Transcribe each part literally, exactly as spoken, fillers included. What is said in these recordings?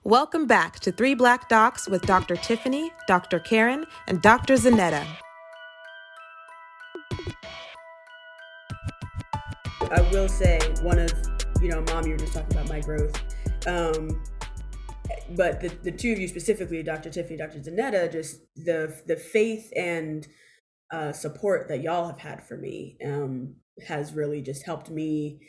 Welcome back to Three Black Docs with Doctor Tiffany, Doctor Karen, and Doctor Zanetta. I will say one of, you know, Mom, you were just talking about my growth. Um, but the, the two of you specifically, Doctor Tiffany, Doctor Zanetta, just the the faith and uh, support that y'all have had for me um, has really just helped me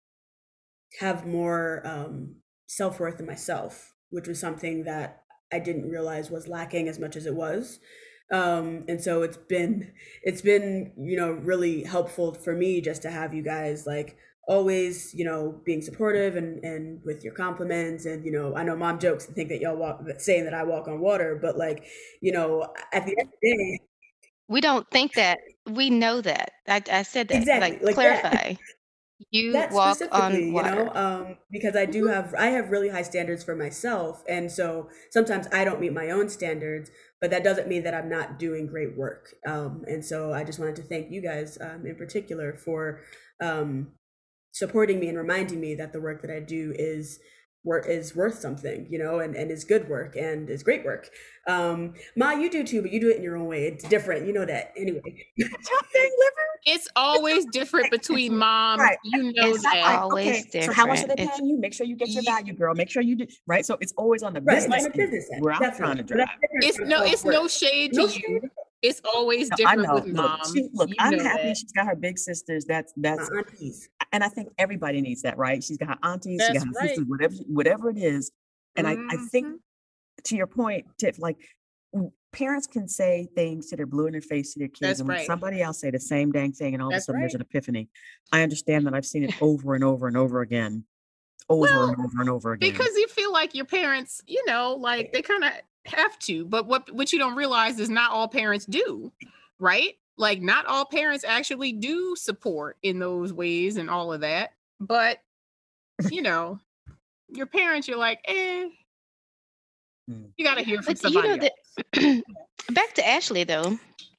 have more um, self-worth in myself, which was something that I didn't realize was lacking as much as it was. Um, and so it's been, it's been, you know, really helpful for me just to have you guys like always, you know, being supportive and, and with your compliments. And, you know, I know Mom jokes and think that y'all walk, saying that I walk on water, but like, you know, at the end of the day, we don't think that. We know that. I, I said that. exactly, Like, like clarify. that. You That walk specifically, on you know, water. um, because I do have, I have really high standards for myself. And so sometimes I don't meet my own standards, but that doesn't mean that I'm not doing great work. Um, and so I just wanted to thank you guys um, in particular for um, supporting me and reminding me that the work that I do is work is worth something, you know, and, and is good work and is great work. Um, Ma, you do too, but you do it in your own way. It's different. You know that anyway. It's always different between mom. Right. You know It's that. always Okay, different. so how much are they It's- paying you? Make sure you get your value, girl. Make sure you do, right? So it's always on the Right, business, like a end, business end, where I'm definitely. trying to But drive. that's different It's from no, it's no self-worth. shade to No you. shade. It's always No, I different know. with Look, mom. she, look, You I'm know happy that. she's got her big sisters. That's My that's, aunties. and I think everybody needs that, right? She's got her aunties, she That's got her right. sisters, whatever, whatever it is. And I, I think, Mhm. to your point, Tiff, like w- parents can say things to their blue in their face to their kids, That's and when right. somebody else say the same dang thing, and all of a That's sudden there's right. an epiphany. I understand that. I've seen it over and over and over again, over Well, and over and over again. Because you feel like your parents, you know, like they kind of have to. But what what you don't realize is not all parents do, right? Like not all parents actually do support in those ways and all of that. But you know, your parents, you're like, eh, Mm. you got to hear from But you know somebody that. else. Back to Ashley though.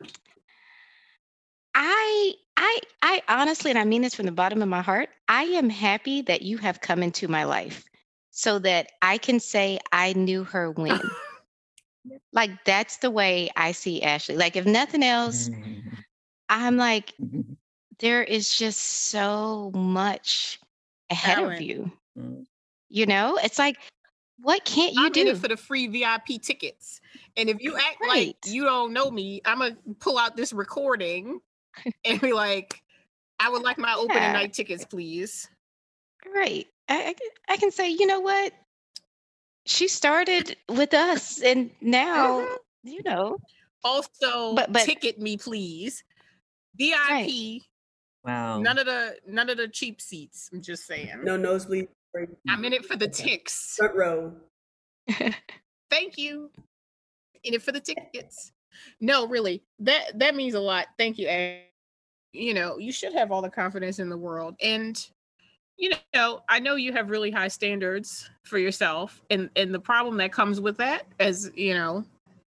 I I I honestly, and I mean this from the bottom of my heart, I am happy that you have come into my life so that I can say I knew her when. Like that's the way I see Ashley. Like if nothing else, I'm like, there is just so much ahead of Talent. you. Mm. You know, it's like, what can't you I'm in do? it for the free V I P tickets. And if you act like Right. you don't know me, I'm going to pull out this recording and be like, I would like my opening Yeah. night tickets, please. Right. I, I, can- I can say, you know what? She started with us and now, Mhm. you know, Also, but, but, ticket me, please. V I P, Wow. none of the none of the cheap seats. I'm just saying. No nosebleed. I'm in it for the ticks. Front row. Thank you. In it for the tickets. No, really. That that means a lot. Thank you, Ash. You know, you should have all the confidence in the world. And you know, I know you have really high standards for yourself. And and the problem that comes with that, as you know,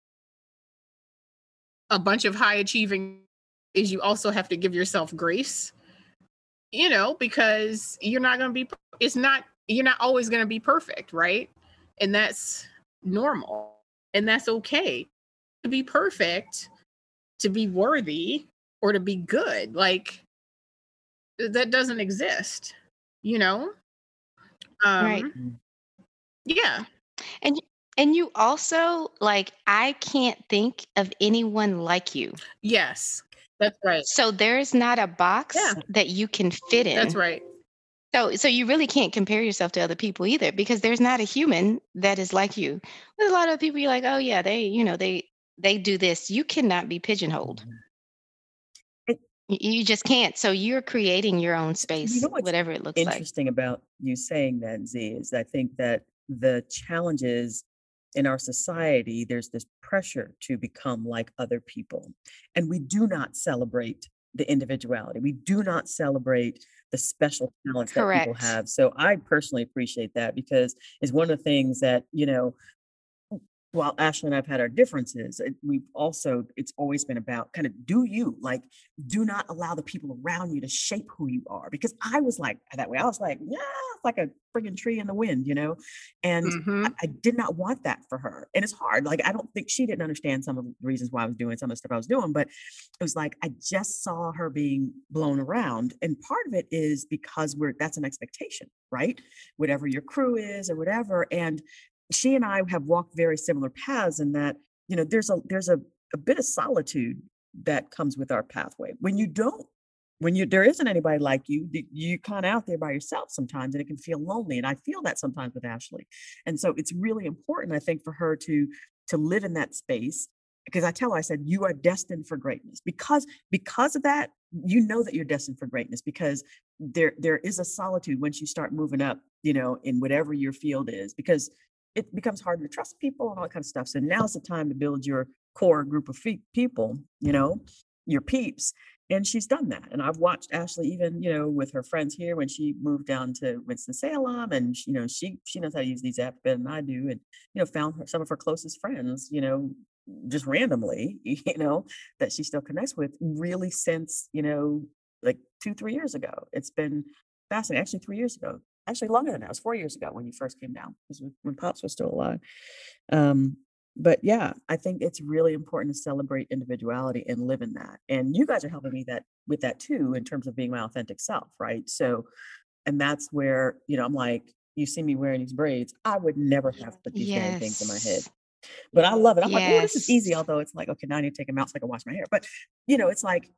a bunch of high achieving, is you also have to give yourself grace. You know, because you're not going to be, it's not, you're not always going to be perfect, right? And that's normal. And that's okay. To be perfect, to be worthy, or to be good. Like, that doesn't exist, you know? Um, right. Yeah. And, and you also, like, I can't think of anyone like you. Yes. That's right. So there's not a box Yeah. that you can fit in. That's right. So, so you really can't compare yourself to other people either, because there's not a human that is like you. There's a lot of people you're like, oh yeah, they, you know, they they do this. You cannot be pigeonholed. It- You, you just can't. So you're creating your own space, You know what's whatever it looks like. interesting about you saying that, Z, is I think that the challenges in our society, there's this pressure to become like other people. And we do not celebrate the individuality. We do not celebrate the special talents that people Correct. have. So I personally appreciate that, because it's one of the things that, you know, while Ashley and I've had our differences, it, we've also, it's always been about kind of do you, like, do not allow the people around you to shape who you are. Because I was like that way. I was like, yeah, it's like a friggin' tree in the wind, you know? And I, Mm-hmm. I did not want that for her. And it's hard. Like, I don't think she didn't understand some of the reasons why I was doing some of the stuff I was doing, but it was like, I just saw her being blown around. And part of it is because we're, that's an expectation, right? Whatever your crew is or whatever. And she and I have walked very similar paths in that, you know, there's a there's a, a bit of solitude that comes with our pathway. When you don't, when you there isn't anybody like you, th- you kind of out there by yourself sometimes, and it can feel lonely. And I feel that sometimes with Ashley. And so it's really important, I think, for her to to live in that space. Because I tell her, I said, you are destined for greatness. Because because of that, you know that you're destined for greatness because there there is a solitude once you start moving up, you know, in whatever your field is. Because it becomes harder to trust people and all that kind of stuff. So now's the time to build your core group of fe- people, you know, your peeps. And she's done that. And I've watched Ashley even, you know, with her friends here when she moved down to Winston-Salem, and she, you know, she she knows how to use these apps better than I do, and you know, found her, some of her closest friends, you know, just randomly, you know, that she still connects with, really since, you know, like two, three years ago. It's been fascinating. Actually, three years ago. Actually, longer than that. It was four years ago when you first came down, because when Pops was still alive. Um, but yeah, I think it's really important to celebrate individuality and live in that. And you guys are helping me that with that too, in terms of being my authentic self, right? So, and that's where, you know, I'm like, you see me wearing these braids, I would never have put these damn things in my head. Yes. But I love it. I'm like, oh, this is Yes. easy. Although it's like, okay, now I need to take them out so I can wash my hair. But you know, it's like,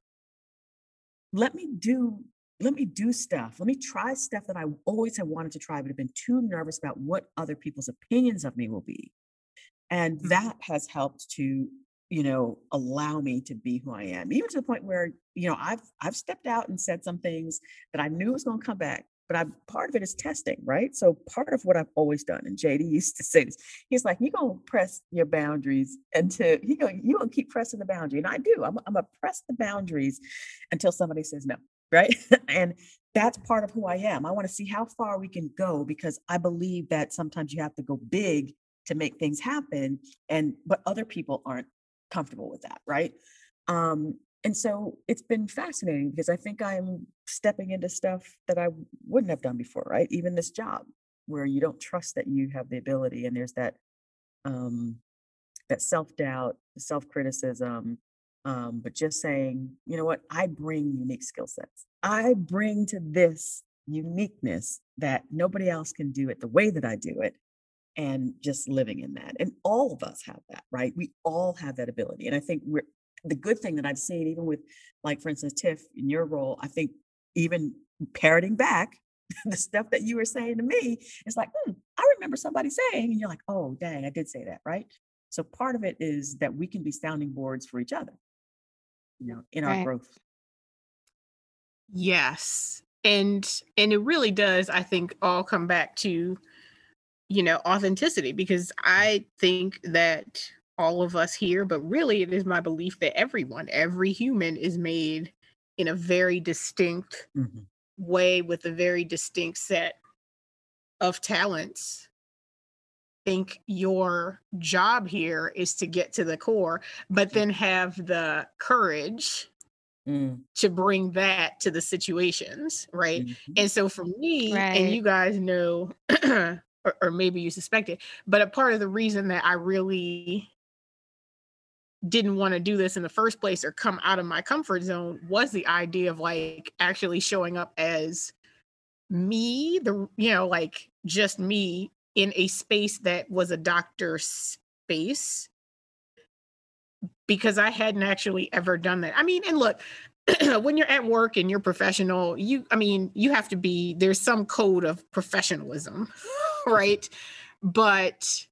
let me do let me do stuff. Let me try stuff that I always have wanted to try, but have been too nervous about what other people's opinions of me will be. And Mhm. that has helped to, you know, allow me to be who I am, even to the point where, you know, I've I've stepped out and said some things that I knew was going to come back. But I part of it is testing, right? So part of what I've always done, and J D used to say this, he's like, you're gonna press your boundaries until he go, you're gonna keep pressing the boundary. And I do. I'm, I'm gonna press the boundaries until somebody says no, right? And that's part of who I am. I want to see how far we can go, because I believe that sometimes you have to go big to make things happen, and but other people aren't comfortable with that, right? Um, and so it's been fascinating because I think I'm stepping into stuff that I wouldn't have done before, right? Even this job where you don't trust that you have the ability, and there's that um, that self-doubt, self-criticism, um, but just saying, you know what, I bring unique skill sets. I bring to this uniqueness that nobody else can do it the way that I do it, and just living in that. And all of us have that, right? We all have that ability. And I think we're the good thing that I've seen, even with, like, for instance, Tiff, in your role, I think even parroting back the stuff that you were saying to me, it's like, hmm, I remember somebody saying, and you're like, oh, dang, I did say that, right? So part of it is that we can be sounding boards for each other, you know, in our Right. growth. Yes. And and it really does, I think, all come back to, you know, authenticity, because I think that all of us here, but really it is my belief that everyone, every human is made in a very distinct Mhm. way with a very distinct set of talents. Think your job here is to get to the core, but then have the courage Mm, to bring that to the situations, right? mhm. And so for me, and Right. you guys know, or, or maybe you suspect it, but a part of the reason that I really didn't want to do this in the first place or come out of my comfort zone was the idea of like actually showing up as me, the, you know, like just me in a space that was a doctor space, because I hadn't actually ever done that. I mean, and look, when you're at work and you're professional, you, I mean, you have to be, there's some code of professionalism, right? But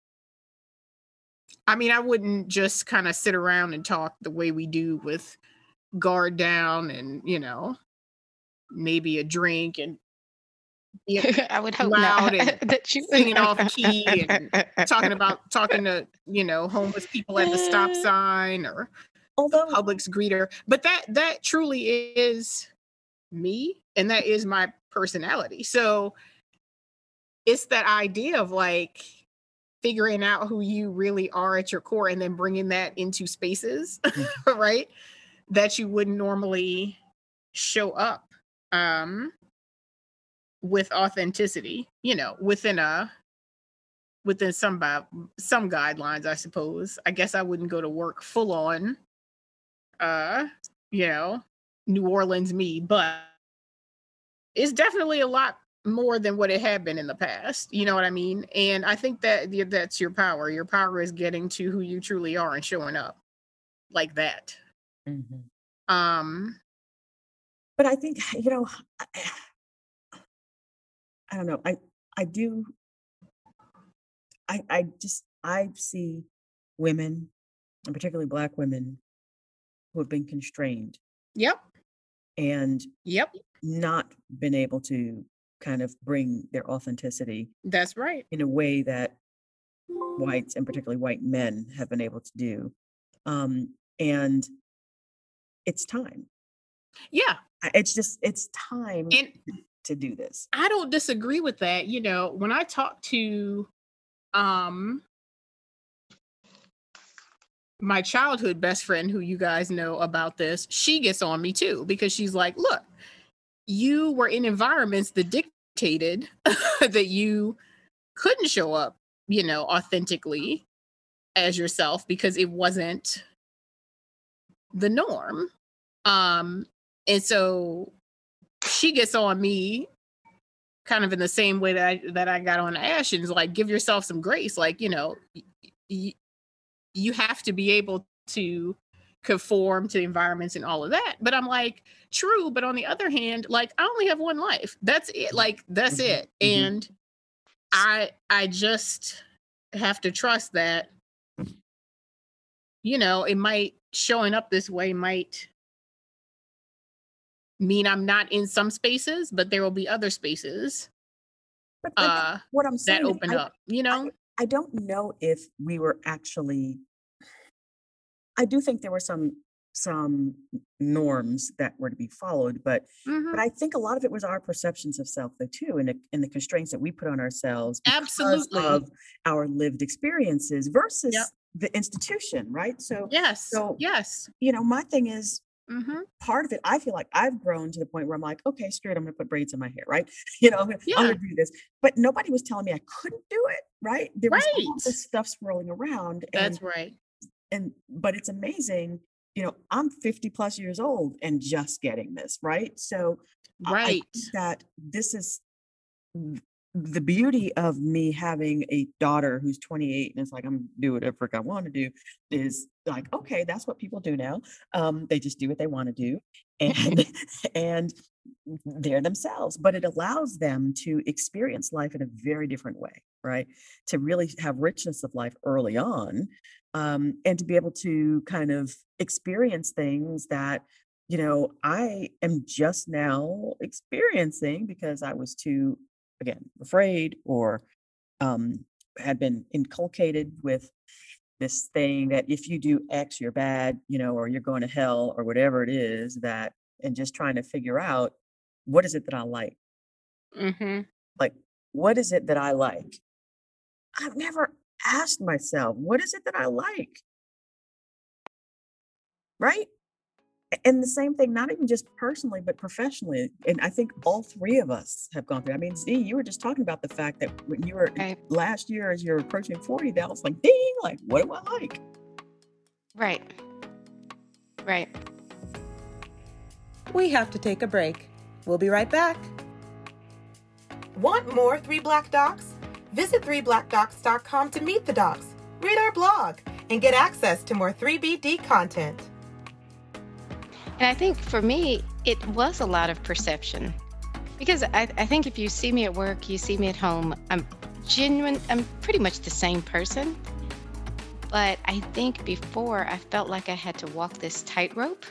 I mean, I wouldn't just kind of sit around and talk the way we do with guard down and, you know, maybe a drink and be I would hope not loud and that you. singing off key and talking about talking to, you know, homeless people at the stop sign or the Although, Publix greeter. But that that truly is me, and that is my personality. So it's that idea of like figuring out who you really are at your core and then bringing that into spaces, Mhm. right? That you wouldn't normally show up um, with authenticity, you know, within a within some bi- some guidelines, I suppose. I guess I wouldn't go to work full on, uh, you know, New Orleans me, but it's definitely a lot more than what it had been in the past. You know what I mean? And I think that yeah, that's your power. Your power is getting to who you truly are and showing up like that. Mhm. Um, But I think, you know, I, I don't know. I I do. I I just I see women, and particularly Black women, who have been constrained yep, and yep, not been able to kind of bring their authenticity that's right. in a way that whites and particularly white men have been able to do. Um, and it's time. Yeah. I- It's just it's time And to do this. I don't disagree with that. You know, when I talk to um my childhood best friend, who you guys know about this, she gets on me too because she's like, look, you were in environments that dictated that you couldn't show up, you know, authentically as yourself because it wasn't the norm. Um, and so she gets on me kind of in the same way that I that I got on Ash, and is like, give yourself some grace. Like, you know, y- y- you have to be able to conform to environments and all of that. But I'm like, true, but on the other hand, like I only have one life. That's it. Like that's Mhm, it. mhm. And I I just have to trust that, you know, it might showing up this way might mean I'm not in some spaces, but there will be other spaces But I think uh what I'm that saying is open I up, you I know? I don't know if we were actually I do think there were some some norms that were to be followed, but but Hmm. I think a lot of it was our perceptions of self though too, and the and the constraints that we put on ourselves because Absolutely. of our lived experiences Yep. versus the institution, right? So Yes. so Yes. you know, my thing is Hmm. part of it, I feel like I've grown to the point where I'm like, okay, screw it, I'm gonna put braids in my hair, right? You know, I'm gonna, I'm Yeah. gonna do this. But nobody was telling me I couldn't do it, right? There was all Right. this stuff swirling around, and That's right. and but it's amazing, you know, I'm fifty plus years old and just getting this, right? So I, I Right. think that this is th- the beauty of me having a daughter who's twenty-eight and it's like I'm do whatever I want to do is like okay that's what people do now, um they just do what they want to do and and they're themselves, but it allows them to experience life in a very different way, right? To really have richness of life early on, um, and to be able to kind of experience things that, you know, I am just now experiencing because I was too, again, afraid or um, had been inculcated with this thing that if you do X, you're bad, you know, or you're going to hell or whatever it is that, and just trying to figure out what is it that I like? Hmm. Like, what is it that I like? I've never asked myself, what is it that I like? Right? A- And the same thing, not even just personally, but professionally. And I think all three of us have gone through. I mean, Z, you were just talking about the fact that when you were Right. last year, as you're approaching forty, that was like, ding, like, what do I like? Right. Right. We have to take a break. We'll be right back. Want more Three Black Docs? Visit three black docs dot com to meet the docs, read our blog, and get access to more three B D content. And I think for me, it was a lot of perception because I, I think if you see me at work, you see me at home, I'm genuine, I'm pretty much the same person. But I think before I felt like I had to walk this tightrope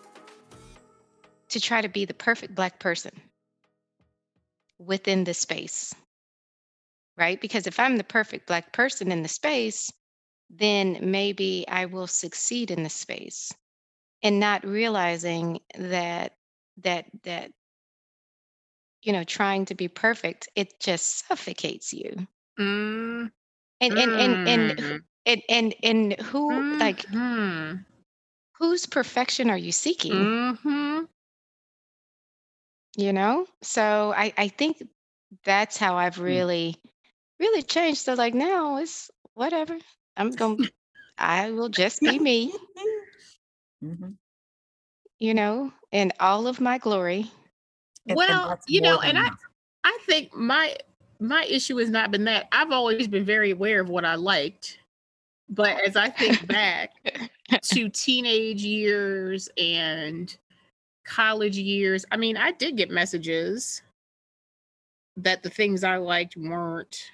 to try to be the perfect Black person within the space, right? Because if I'm the perfect Black person in the space, then maybe I will succeed in the space and not realizing that that that you know trying to be perfect, it just suffocates you. Mm, And and and and who- Mm. and and, and who like Hmm. whose perfection are you seeking? Hmm. You know? So I I think that's how I've Mm. really really changed. So like now it's whatever. I'm going to I will just be me, Mhm. you know, in all of my glory. And and Well, that's you more know, than and I enough. I think my my issue has not been that. I've always been very aware of what I liked. But as I think back to teenage years and college years, I mean, I did get messages that the things I liked weren't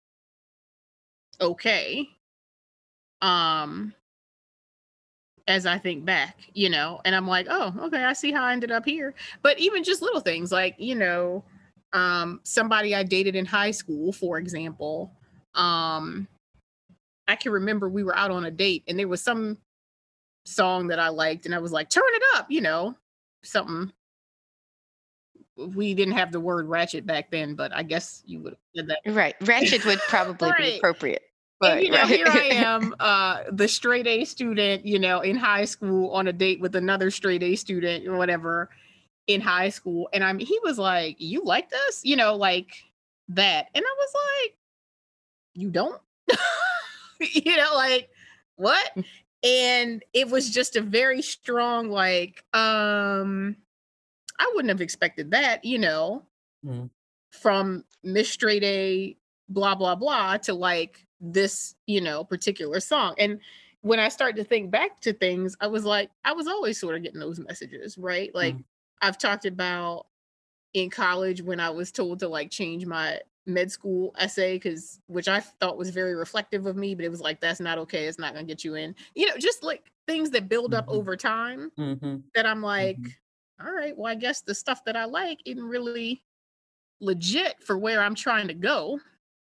okay. Um, as I think back, you know, and I'm like, oh, okay, I see how I ended up here. But even just little things like, you know, um, somebody I dated in high school, for example, um, I can remember we were out on a date and there was some song that I liked, and I was like, turn it up, you know, something. We didn't have the word ratchet back then, but I guess you would have said Right. Ratchet would that. probably be Right. appropriate. And But you know, here I right. am, uh, the straight A student, you know, in high school on a date with another straight A student or whatever in high school. And I'm he was like, you like this? You know, like that. And I was like, you don't? You know, like, what? And it was just a very strong, like, um, I wouldn't have expected that, you know, Mm. from Miss Straight A, blah, blah, blah, to like this, you know, particular song. And when I started to think back to things, I was like, I was always sort of getting those messages, right? Like Mm. I've talked about in college when I was told to like change my med school essay, because which I thought was very reflective of me, but it was like, that's not okay. It's not gonna get you in. You know, just like things that build up Mhm. over time Mhm. that I'm like, Mhm. all right, well, I guess the stuff that I like isn't really legit for where I'm trying to go.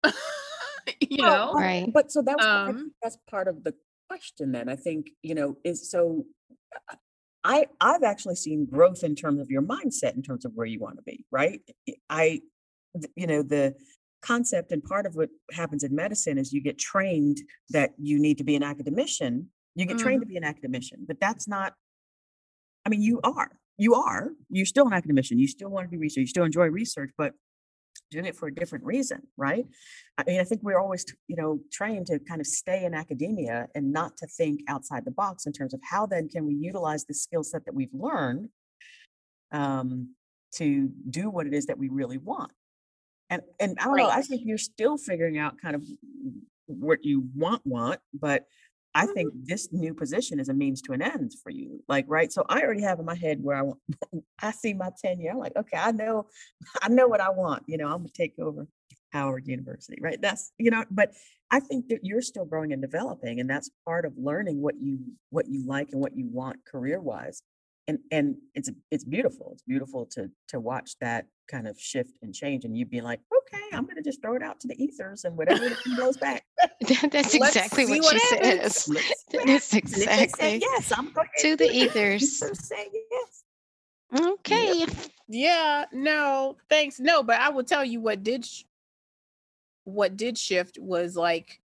You Well, know? but Right. but so that's I think Um, that's part of the question then. I think, you know, is so uh, I I've actually seen growth in terms of your mindset in terms of where you want to be, right? I I- th- you know, the concept and part of what happens in medicine is you get trained that you need to be an academician. You get trained to mhm, be an academician, but that's not, I mean, you are. You are. You're still an academician. You still want to do research. You still enjoy research, but doing it for a different reason, right? I mean, I think we're always, t- you know, trained to kind of stay in academia and not to think outside the box in terms of how then can we utilize the skill set that we've learned um, to do what it is that we really want. And and I don't know, I right. think you're still figuring out kind of what you want want, but I Mhm, think this new position is a means to an end for you. Like, right? So I already have in my head where I want I see my tenure. I'm like, okay, I know, I know what I want. You know, I'm gonna take over Howard University, right? That's, you know, but I think that you're still growing and developing, and that's part of learning what you what you like and what you want career wise. And and it's it's beautiful. It's beautiful to to watch that kind of shift and change, and you being like, okay, I'm gonna just throw it out to the ethers and whatever it blows back. That's let's exactly see what what she happens. says. Let's see what That is happens. And if they say exactly yes, I'm going to to do the it. ethers. Ethers say yes. Yep. Okay. Yeah, no, thanks. No, but I will tell you what did sh- what did shift was like,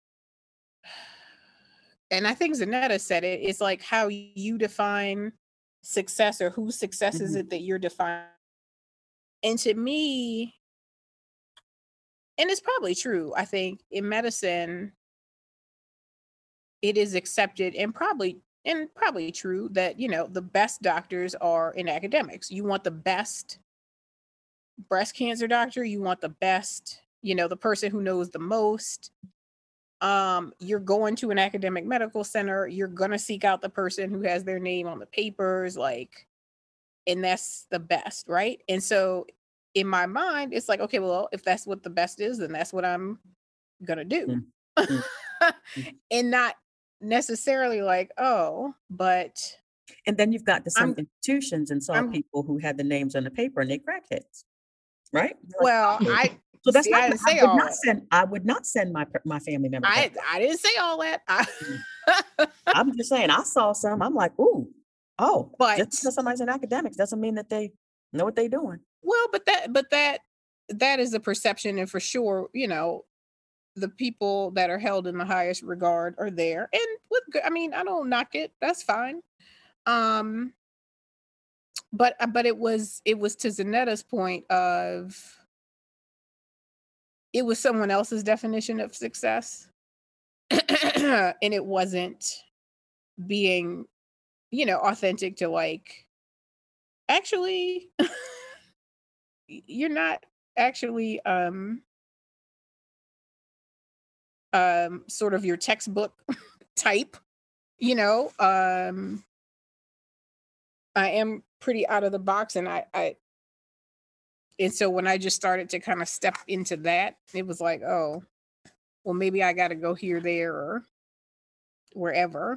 and I think Zanetta said it, it's like how you define success or whose success is Mhm. it that you're defining. And to me, and it's probably true, I think in medicine, it is accepted and probably and probably true that, you know, the best doctors are in academics. You want the best breast cancer doctor, you want the best, you know, the person who knows the most. Um, you're going to an academic medical center, you're gonna seek out the person who has their name on the papers, like, and that's the best, right? And so in my mind, it's like, okay, well, if that's what the best is, then that's what I'm gonna do. Mm, mm, mm. And not necessarily like, oh, but And then you've got to some I'm institutions and saw I'm people who had the names on the paper and they crackheads, right? You're like, well, oh, I so that's see, not. I I didn't say would all not that. send. I would not send my per- my family member that I way. I didn't say all that. I, Mm. I'm just saying. I saw some. I'm like, ooh, oh, just but because somebody's in academics doesn't mean that they know what they're doing. well, but that but that that is a perception, and for sure, you know, the people that are held in the highest regard are there, and with good, I mean, I don't knock it. That's fine. Um, but uh, but it was it was to Zanetta's point of it was someone else's definition of success, and it wasn't being, you know, authentic to like actually you're not actually um um sort of your textbook type, you know. um I am pretty out of the box, and I I and so when I just started to kind of step into that, it was like, oh, well, maybe I got to go here, there, or wherever.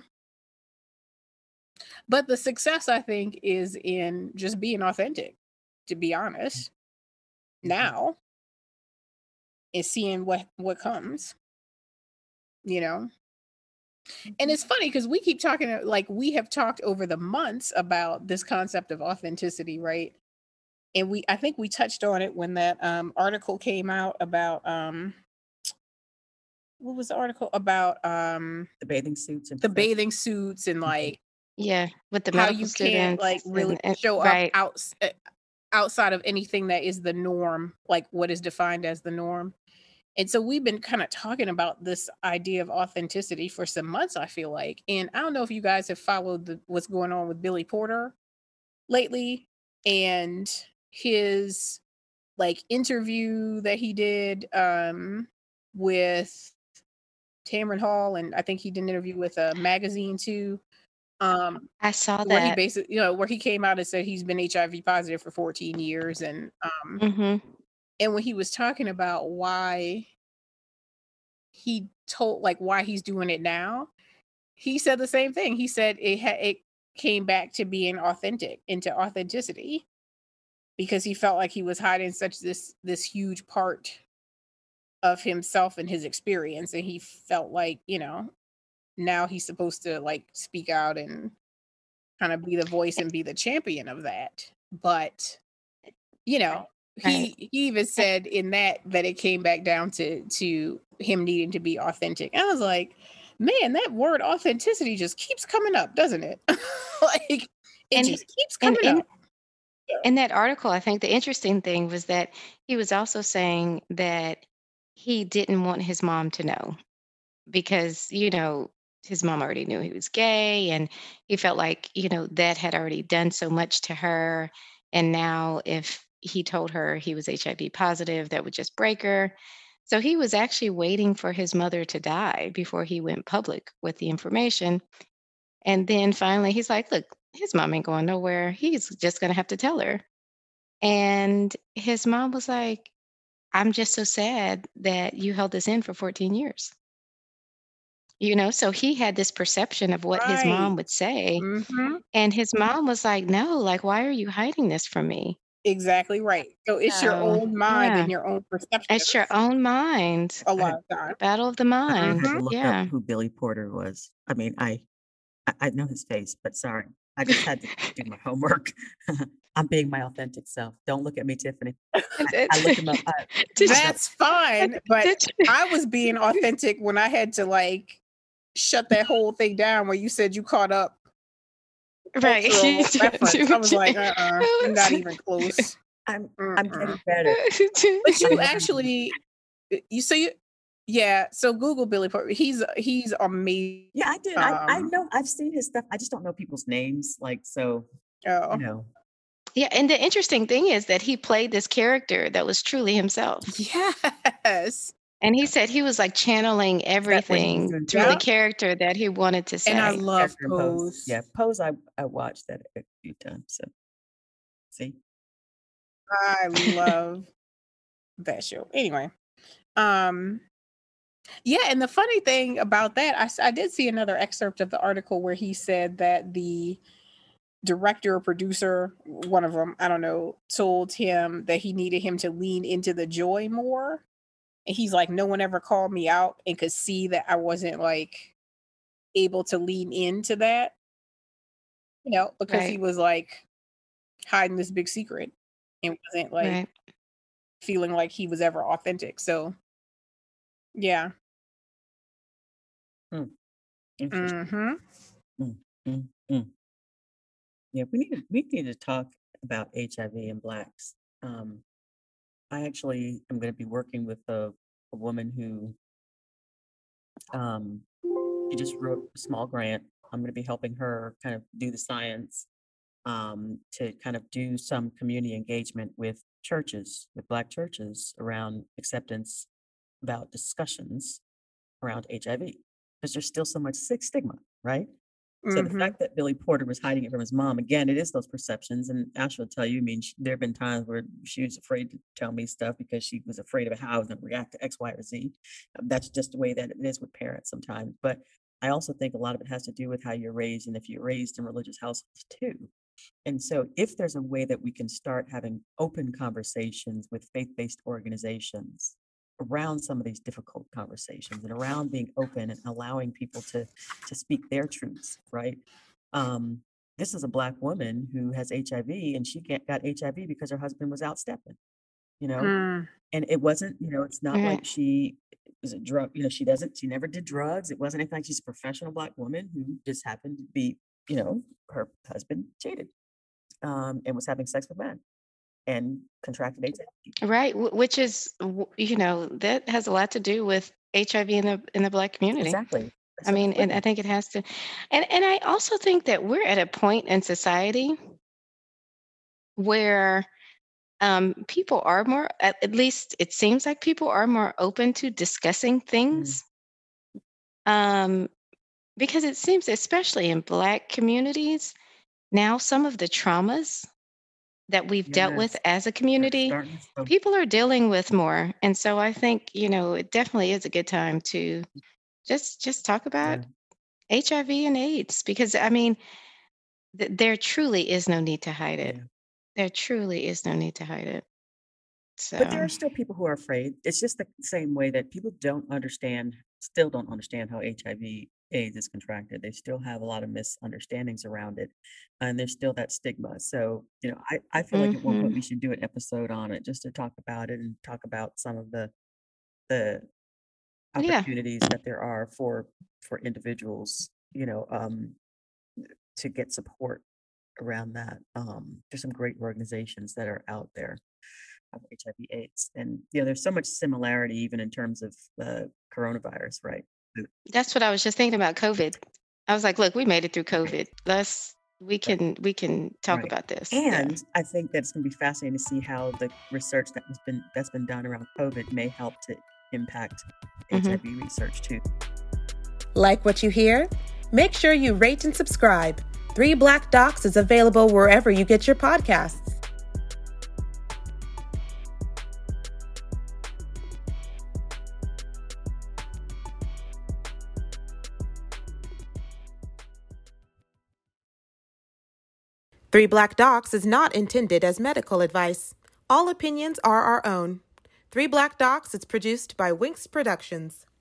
But the success, I think, is in just being authentic, to be honest. Mhm. Now is seeing what what comes, you know. And it's funny because we keep talking, uh, like we have talked over the months about this concept of authenticity, right? And we, I think we touched on it when that um, article came out about um, what was the article about um, The bathing suits and the stuff. bathing suits and Mhm. like Yeah, with the how medical you can't like students really and, and show up right. out, uh, outside of anything that is the norm, like what is defined as the norm. And so we've been kind of talking about this idea of authenticity for some months, I feel like. And I don't know if you guys have followed the, what's going on with Billy Porter lately and his like interview that he did um with Tamron Hall, and I think he did an interview with a magazine too. Um I saw where he that. basically, you know, where he came out and said he's been H I V positive for fourteen years, and um Hmm. and when he was talking about why he told like why he's doing it now, he said the same thing. He said it ha- it came back to being authentic, into authenticity, because he felt like he was hiding such this this huge part of himself and his experience, and he felt like, you know, now he's supposed to like speak out and kind of be the voice and be the champion of that. But you know, Right. he he even said in that that it came back down to to him needing to be authentic. And I was like, man, that word authenticity just keeps coming up, doesn't it? Like it And just keeps and coming in up. Yeah. in that article, I think the interesting thing was that he was also saying that he didn't want his mom to know because, you know, his mom already knew he was gay and he felt like, you know, that had already done so much to her. And now if he told her he was H I V positive, that would just break her. So he was actually waiting for his mother to die before he went public with the information. And then finally he's like, look, his mom ain't going nowhere. He's just going to have to tell her. And his mom was like, I'm just so sad that you held this in for fourteen years. You know, so he had this perception of what his Right. mom would say. Mm-hmm. And his mom was like, no, like, why are you hiding this from me? Exactly right. So it's your So, own mind yeah, and your own it's your perceptions own mind, a I lot had of time. battle of the I mind. had Mm-hmm. to look up Yeah. who Billy Porter was. I mean, I I, I know his face, but sorry, I just had to do my homework. I'm being my authentic self. Don't look at me, Tiffany. I, I looked him up. I, Did I you- know. That's fine, but did you- I was being authentic when I had to like shut that whole thing down where you said you caught up right. cultural reference. I was like, uh-uh, you're not even close. I'm I'm Mm-mm. getting better. But you I'm learning. actually, you so you, yeah. So Google Billy Porter. He's he's amazing. Yeah, I did. I, I Um, know I've seen his stuff. I just don't know people's names. Like, so, you oh, know, Yeah, and the interesting thing is that he played this character that was truly himself. yes. And he said he was like channeling is that when he was everything doing through the Yeah. Pose? character that he wanted to And I say. love Character in Pose. Pose. Yeah, Pose. I I watched that a few times. So, see, I love that show. Anyway, um, yeah. And the funny thing about that, I s- I did see another excerpt of the article where he said that the director or producer, one of them, I don't know, told him that he needed him to lean into the joy more. And he's like, no one ever called me out and could see that I wasn't like able to lean into that, you know, because he Right, was like hiding this big secret and wasn't like right. feeling like he was ever authentic. So Yeah. Hmm. Interesting. Mm-hmm. Mm, mm, mm. Yeah, we need to, we need to talk about H I V in Blacks. Um, I actually am going to be working with a, a woman who um, she just wrote a small grant. I'm going to be helping her kind of do the science um, to kind of do some community engagement with churches, with Black churches around acceptance about discussions around H I V because there's still so much sick stigma, right? So the Mm-hmm. fact that Billy Porter was hiding it from his mom, again, it is those perceptions. And Ash will tell you, I mean, sh- there have been times where she was afraid to tell me stuff because she was afraid of how I was going to react to X, Y, or Z. Um, That's just the way that it is with parents sometimes. But I also think a lot of it has to do with how you're raised and if you're raised in religious households too. And so if there's a way that we can start having open conversations with faith-based organizations around some of these difficult conversations and around being open and allowing people to to speak their truths, right? Um, this is a Black woman who has H I V and she get, got H I V because her husband was outstepping, you know? Mm. And it wasn't, you know, it's not Right. like she was a drug, you know, she doesn't, she never did drugs. It wasn't anything like she's a professional Black woman who just happened to be, you know, her husband cheated um, and was having sex with men and contracted H I V. Right. wh- Which is, w- you know, that has a lot to do with H I V in the in the Black community. Exactly. I So mean, and I important. think it has to, and and I also think that we're at a point in society where um, people are more, at, at least it seems like people are more open to discussing Mm, things. Um, because it seems, especially in Black communities, now some of the traumas that we've dealt with yes, as a they're community, starting to so people are dealing with more. And so I think, you know, it definitely is a good time to just just talk yeah. about H I V and AIDS because I mean, th- there truly is no need to hide it. Yeah. There truly is no need to hide it. But there So, are still people who are afraid. It's just the same way that people don't understand, still don't understand how H I V AIDS is contracted. They still have a lot of misunderstandings around it. And there's still that stigma. So, you know, I, I feel like at one point hmm we should do an episode on it just to talk about it and talk about some of the the yeah, opportunities that there are for for individuals, you know, um, to get support around that. Um, there's some great organizations that are out there of H I V AIDS. And you know, there's so much similarity even in terms of the coronavirus, right? The- that's what I was just thinking about COVID. I was like, look, we made it through Right, COVID. Let's we right, can we can talk right. about this. Yeah. And I think that it's going to be fascinating to see how the research that has been that's been done around COVID may help to impact hmm H I V research too. Like what you hear? Make sure you rate and subscribe. Three Black Docs is available wherever you get your podcasts. Three Black Docs is not intended as medical advice. All opinions are our own. Three Black Docs is produced by Winx Productions.